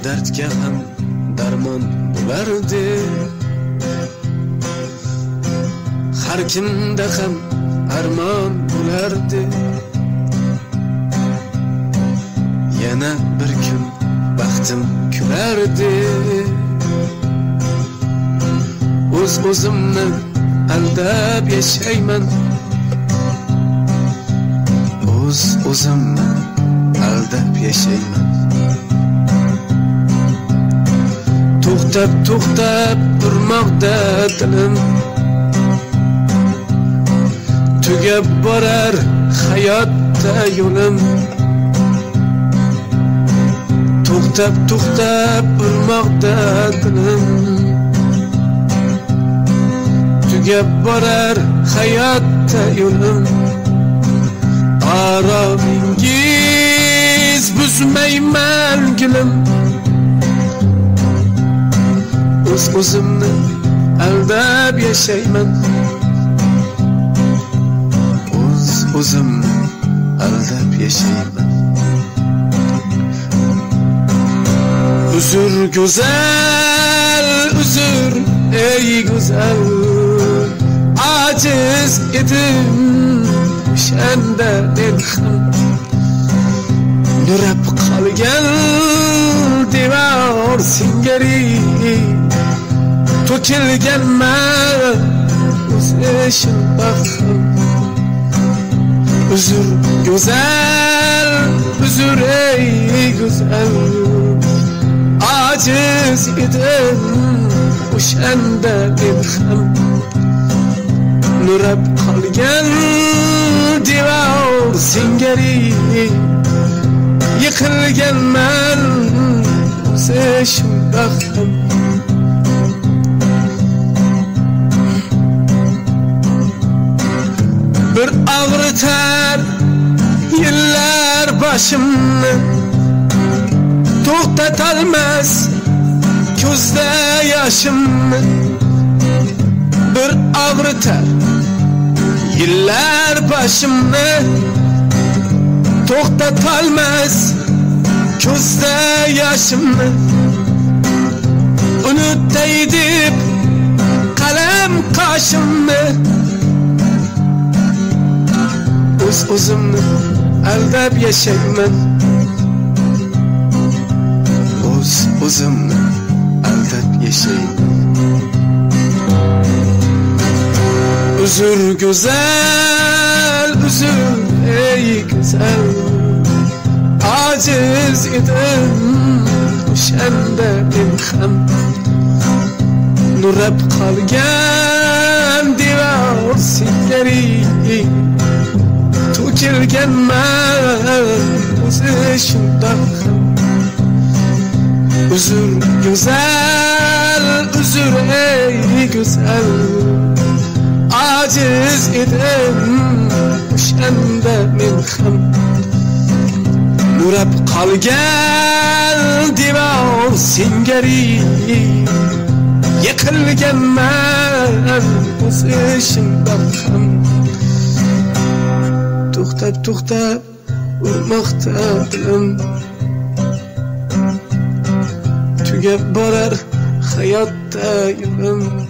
dardga ham darmon bo'lardi. Har kimda ham armon bo'lardi. Yana bir kun baxtim kulardi. O'zimni aldab yashayman. O'zimni aldab yashayman. To'xtab turmoqda dilim. Tugab borar hayotda yo'lim. To'xtab turmoqda dilim. Tugab borar hayotda yo'lim. Aromingiz buzmayman gulim. O'zimni aldab yashayman. O'zimni aldab yashayman. Uzr go'zal, uzr ey go'zal. Aciz edim o'shanda men ham. Nurab qolgan devor singari. To'kilganman o'zishim baxtim. Uzr go'zal, uzr ey go'zal. Aciz edim o'shanda men ham. Nurab qolgan devor singari. Yiqilganman o'zishim baxtim. Bir ağrıtar yıllar başımni. To'xtatolmas ko'zda yoshimni. Bir ağrıtar yıllar başımni. To'xtatolmas ko'zda yoshimni. Unutay deb qalam qoshimni. O'zimni aldab yashayman. O'zimni aldab yashayman. Uzr go'zal, uzr ey go'zal. Aciz edim o'shanda men ham. Nurab qolgan devor singari. To'kilganman o'zishim baxtim. Uzr go'zal, uzr ey go'zal. Aciz edim o'shanda men ham. Nurab qolgan devor singari. Yiqilganman o'zishim baxtim. To'xtab urmoqda dilim. Tugab borar hayotda yo'lim.